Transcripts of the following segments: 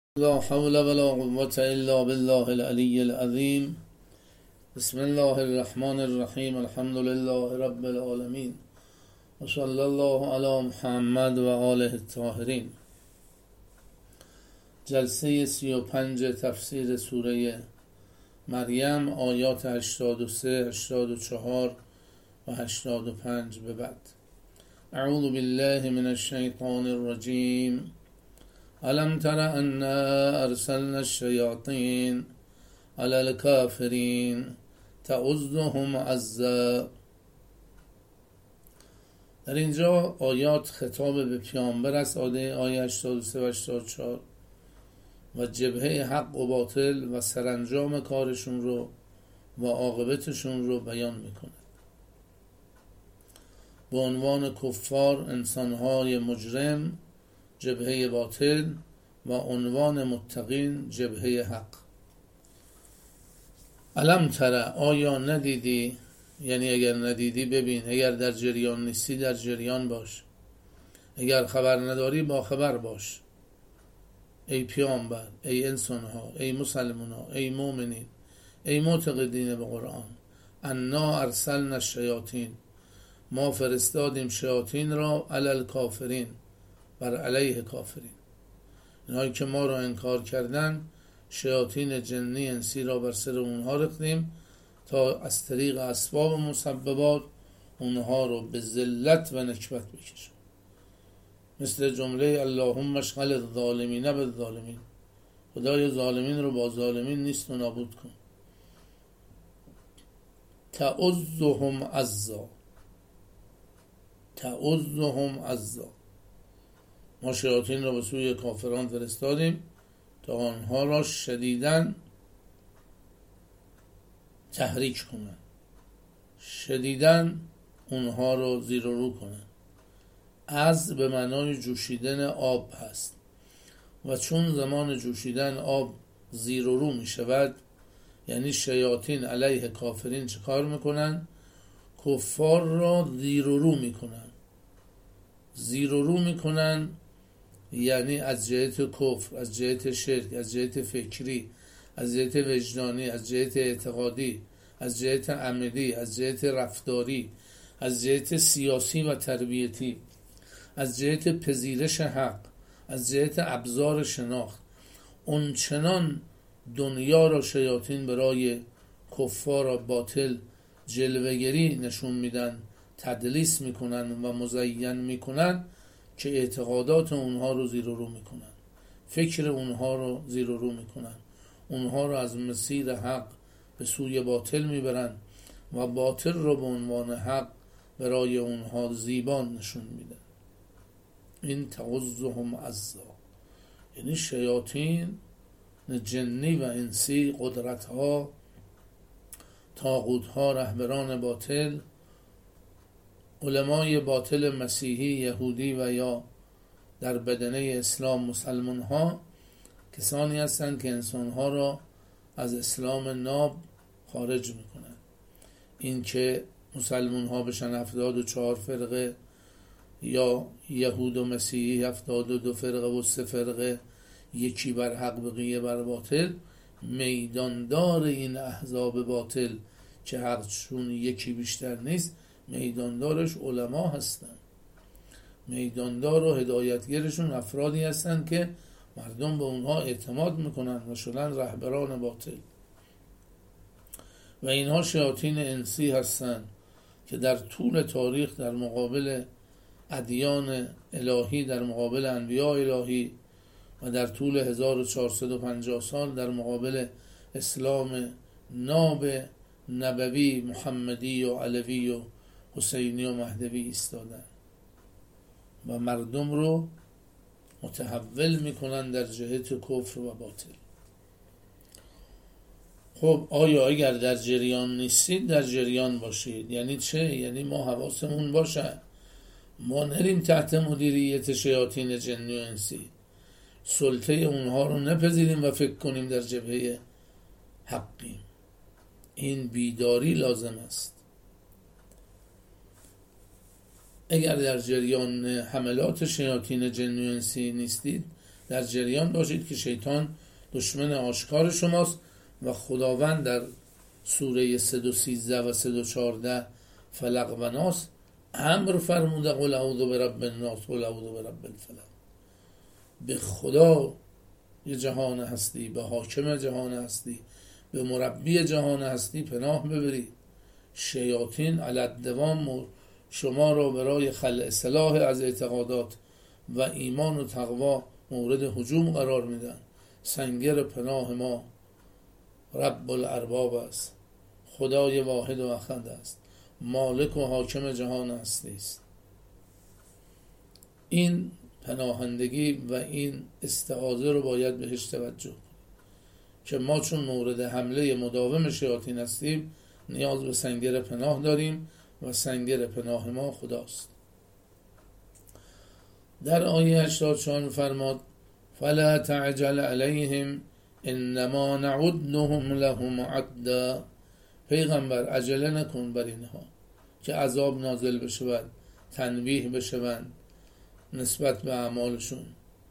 لا حول ولا قوة إلا بالله العلي العظيم. بسم الله الرحمن الرحیم. الحمد لله رب العالمین و صلی الله علی محمد و آله الطاهرین. جلسه 35 تفسیر سوره مریم، آیات 83 84 و 85 به بعد. اعوذ بالله من الشیطان الرجیم. الم تر ان ارسلنا الشیاطین علی الکافرین تعزهم عزا. در اینجا آیات خطاب به پیامبر است، آیه 83 و 84 و جبهه حق و باطل و سرانجام کارشون رو و عاقبتشون رو بیان میکنه. به عنوان کفار، انسانهای مجرم جبهه باطل و عنوان متقین جبهه حق. الم تر، آیا ندیدی؟ یعنی اگر ندیدی ببین، اگر در جریان نیستی در جریان باش، اگر خبر نداری با خبر باش. ای پیامبر، ای انسانها، ای مسلمانها، ای مؤمنین، ای معتقدین به قرآن. انا ارسلنا الشیاطین، ما فرستادیم شیاطین را علی الکافرین، بر علیه کافرین. اینهایی که ما را انکار کردن، شیاطین جنی انسی را بر سر اونها رختیم تا از طریق اسباب و مسببات اونها رو به ذلت و نکبت بکشن. مثل جمله اللهم اشغل الظالمین بالظالمین، خدای ظالمین رو با ظالمین نیست و نابود کن. تعزهم عزا، تعزهم عزا. ما شیاطین را به سوی کافران فرستادیم تا آنها را شدیداً تحریک کنند، شدیداً اونها را زیر و رو کنند. از به معنای جوشیدن آب هست و چون زمان جوشیدن آب زیر و رو می شود، یعنی شیاطین علیه کافرین چه کار میکنن؟ کفار را زیر و رو میکنن. زیر و رو میکنن یعنی از جهت کفر، از جهت شرک، از جهت فکری، از جهت وجدانی، از جهت اعتقادی، از جهت عملی، از جهت رفتاری، از جهت سیاسی و تربیتی، از جهت پذیرش حق، از جهت ابزار شناخت. اون چنان دنیا را شیاطین برای کفار و باطل جلوه‌گری نشون میدن، تدلیس میکنن و مزین میکنن که اعتقادات اونها رو زیر و رو میکنن، فکر اونها رو زیر و رو میکنن، اونها رو از مسیر حق به سوی باطل میبرن و باطل رو به عنوان حق برای اونها زیبان نشون میدن. این تعزهم عزا، یعنی شیاطین جنی و انسی، قدرتها، طاغوتها، رهبران باطل، علمای باطل مسیحی، یهودی و یا در بدنه اسلام مسلمان ها، کسانی هستند که انسان ها را از اسلام ناب خارج میکنند. این که مسلمان ها بشن 74 فرقه یا یهود و مسیحی 72 فرقه و 3 فرقه، یکی بر حق بقیه بر باطل، میداندار این احزاب باطل که حقشون یکی بیشتر نیست، میداندارش علما هستن. میداندار و هدایتگرشون افرادی هستن که مردم به اونها اعتماد میکنن و شدن رهبران باطل. و اینها شیاطین انسی هستن که در طول تاریخ در مقابل ادیان الهی، در مقابل انبیاء الهی و در طول 1450 سال در مقابل اسلام ناب نبوی محمدی و علوی و حسینی و مهدوی ایستادن و مردم رو متحول میکنن در جهت کفر و باطل. خب آیا اگر در جریان نیستید در جریان باشید؟ یعنی چه؟ یعنی ما حواسمون باشه، ما نریم تحت مدیریت شیاطین جنی و انسی، سلطه اونها رو نپذیریم و فکر کنیم در جبهه حقیم. این بیداری لازم است. اگر در جریان حملات شیاطین جنی و انسی نیستید در جریان باشید که شیطان دشمن آشکار شماست و خداوند در سوره 313 و 314 فلق و ناس امر فرموده قل اعوذ برب الناس قل اعوذ برب الفلق. به خدا یه جهان هستی، به حاکم جهان هستی، به مربی جهان هستی پناه ببرید. شیاطین علی الدوام شما را برای خلع اصلاح از اعتقادات و ایمان و تقوا مورد هجوم قرار میدن. سنگر پناه ما رب الارباب است، خدای واحد و احد است، مالک و حاکم جهان هستی است. این پناهندگی و این استعاذه رو باید بهش توجه که ما چون مورد حمله مداوم شیاطین هستیم نیاز به سنگر پناه داریم و سنگر پناه ما خداست. در آیه 84 فرماد فلا تعجل علیهم انما نعدهم لهم عدا. پیغمبر عجله نکن بر اینها که عذاب نازل بشود، تنبیه بشوند نسبت به اعمالشون.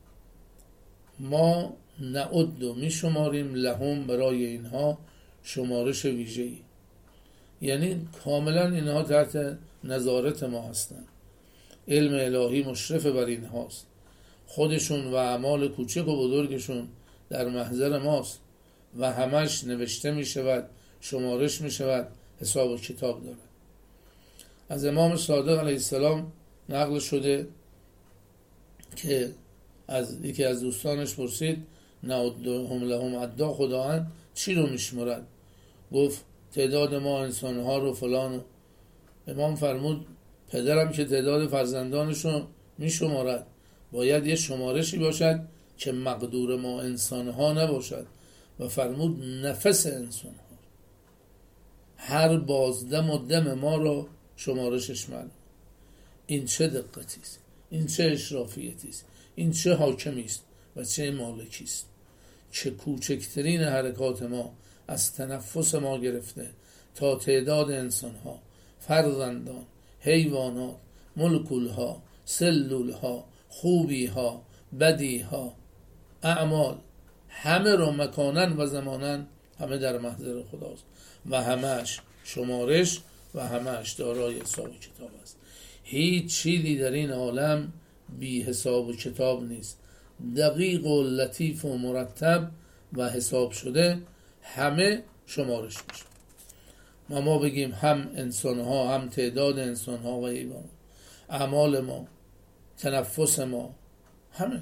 ما نعد می شماریم لهم برای اینها شمارش ویژه‌ای، یعنی کاملا اینها تحت نظارت ما هستند. علم الهی مشرف بر اینهاست، خودشون و اعمال کوچک و بزرگشون در محضر ماست و همش نوشته می شود، شمارش می شود، حساب و کتاب دارد. از امام صادق علیه السلام نقل شده که از یکی از دوستانش پرسید نعدهم لهم عدا، خداوند چی رو میشمرد؟ گفت تعداد ما انسانها رو فلان. امام فرمود پدرم که تعداد فرزندانش رو میشمارد، باید یه شمارشی باشد که مقدور ما انسانها نباشد. و فرمود نفس انسانها، هر بازدم و دم ما رو شمارشش معلوم. این چه دقتی است، این چه اشرافیتی است، این چه حاکمی است و چه مالکی است که کوچکترین حرکات ما از تنفس ما گرفته تا تعداد انسانها، فرزندان، حیوانات، مولکولها، سلولها، خوبیها، بدیها، اعمال، همه رو مکانن و زمانن همه در محضر خداست و همهش شمارش و همهش دارای حساب و کتاب است. هیچ چیزی در این عالم بی حساب و کتاب نیست، دقیق و لطیف و مرتب و حساب شده، همه شمارش میشه. ما بگیم هم انسانها، هم تعداد انسانها و حیوان، اعمال ما، تنفس ما، همه.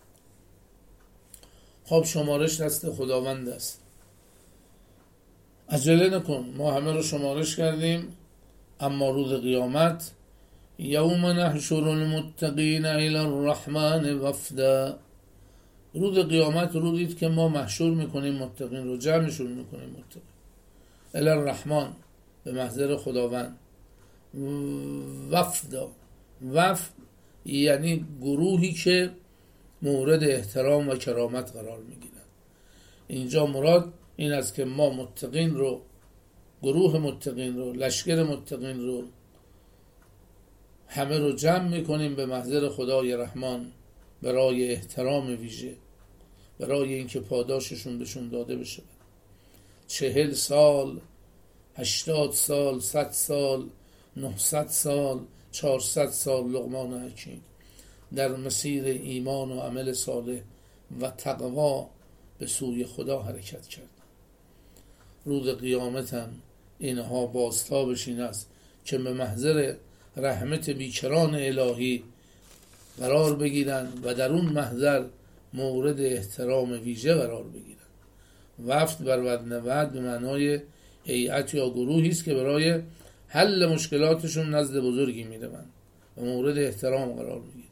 خب شمارش دست خداوند است. عجله نکن، ما همه رو شمارش کردیم. اما روز قیامت یوم نحشر المتقین الی الرحمن وفدا، روز قیامت روزی که ما محشور میکنیم متقین رو، جمعشون میکنیم متقین الی الرحمن، به محضر خداوند. وفدا، وفد یعنی گروهی که مورد احترام و کرامت قرار میگیرن. اینجا مراد این است که ما متقین رو، گروه متقین رو، لشکر متقین رو همه رو جمع میکنیم به محضر خدای رحمان برای احترام ویژه، برای اینکه پاداششون بهشون داده بشه. 40 سال، 80 سال، 100 سال، 900 سال، 400 سال لقمان حکیم در مسیر ایمان و عمل صالح و تقوا به سوی خدا حرکت کرد. روز قیامت هم اینها بازتابش این است که به محضر رحمت بیکران الهی قرار بگیرن و در اون محضر مورد احترام ویژه قرار بگیرن. وفد بر وزن وعد به معنای هیئت یا گروهی است که برای حل مشکلاتشون نزد بزرگی میروند و مورد احترام قرار میگیرن.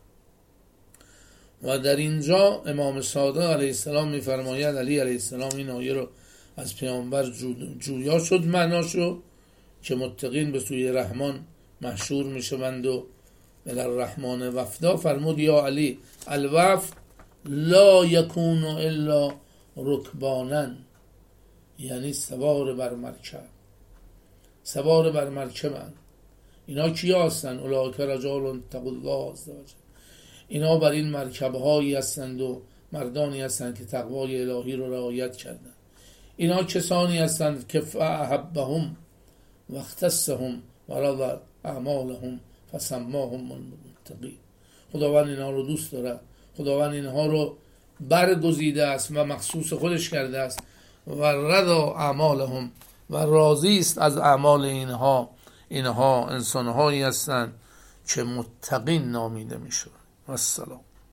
و در اینجا امام صادق علیه السلام میفرماید علی علیه السلام این آیه رو از پیامبر جویا شد معناشو که متقین به سوی رحمان محشور میشوند و در الرحمن وفدا. فرمود یا علی الوفد لا یکون الا رکبانا، یعنی سوار بر مرکب، سوار بر مرکبن. اینا کیا هستن؟ اولئک رجال اتقوا الله عز وجل، اینا بر این مرکبه هایی هستند و مردانی هستند که تقوای الهی رو رعایت کردند. اینا کسانی هستند که فاحبهم و اختصهم و رضا اعمالهم فسماهم المتقین. خداوند اینها رو دوست دارد، خداوند اینها رو برگزیده است و مخصوص خودش کرده است و رضا اعمالهم و راضی است از اعمال اینها انسانهایی هستند که متقین نامیده میشوند. و السلام.